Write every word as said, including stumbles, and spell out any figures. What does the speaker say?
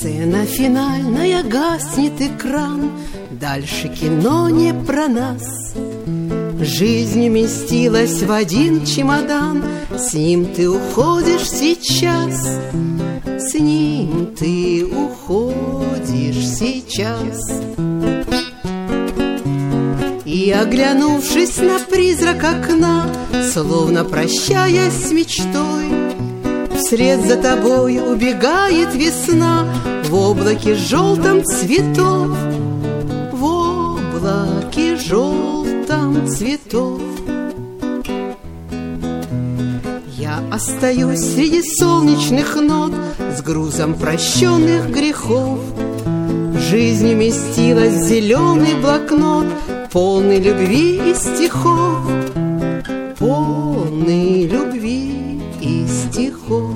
Сцена финальная, гаснет экран, дальше кино не про нас. Жизнь уместилась в один чемодан, с ним ты уходишь сейчас. С ним ты уходишь сейчас. И, оглянувшись на призрак окна, словно прощаясь с мечтой, вслед за тобой убегает весна в облаке желтом цветов, в облаке желтом цветов. Я остаюсь среди солнечных нот с грузом прощенных грехов. Жизнь уместилась в зеленый блокнот, полный любви и стихов, полный любви и стихов.